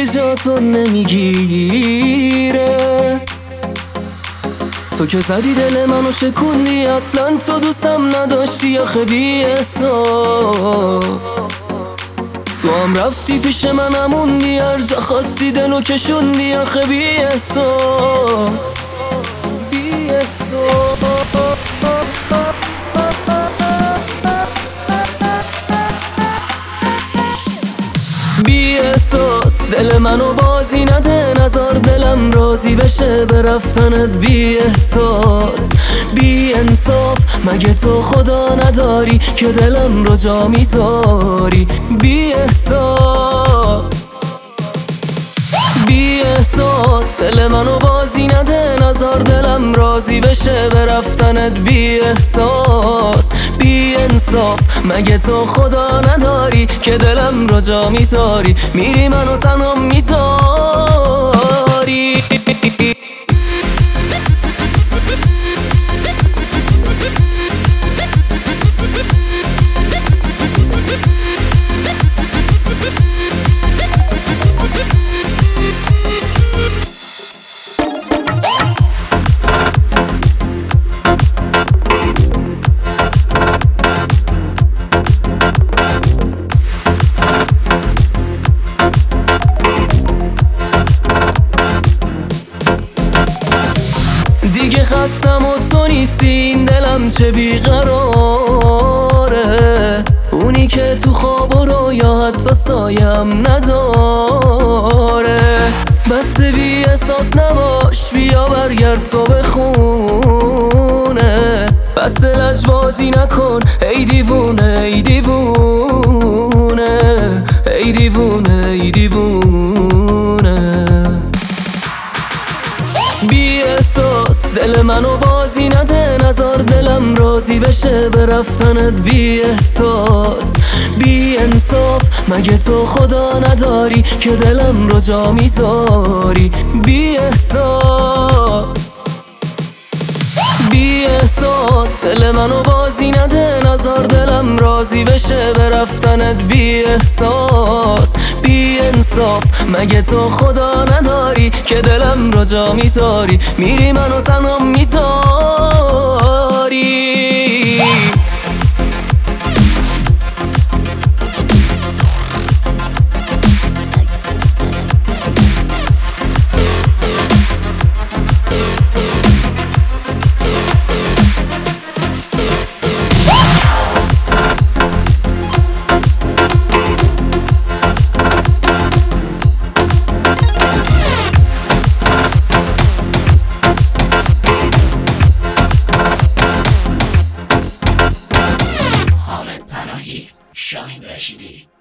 جاتو نمیگیره. تو که زدی دل منو شکوندی، اصلا تو دوستم نداشتی آخه بی احساس. تو هم رفتی پیش من هموندی، هر جا خواستی دلو کشوندی آخه بی احساس. بی احساس. بی احساس دل منو بازی نده، نزار دلم راضی بشه به رفتنت. بی احساس بی انصاف، مگه تو خدا نداری که دلم رو جا میذاری. بی احساس بی احساس دل منو بازی نده، نزار دلم راضی بشه به رفتنت. بی احساس بی انصاف، مگه تو خدا نداری که دلم رو جا میذاری. میری منو تنها میذاری. دیگه خستم و تو نیستی، این دلم چه بیقراره. اونی که تو خواب و رویا حتی سایم نداره. بس بی احساس نباش، بیا برگرد تو به خونه. بس لجبازی نکن ای دیوونه ای دیوونه ای دیوونه ای دیوونه. بی احساس دل منو بازی نده، نزار دلم راضی بشه به رفتنت. بی احساس بی انصاف، مگه تو خدا نداری که دلم رو جا میذاری. بی احساس بی احساس دل منو بازی نده، نزار دلم راضی بشه به رفتنت. بی احساس بی انصاف، مگه تو خدا نداری که دلم رو جا میذاری. میری منو تنها میذاری. شاهین رشیدی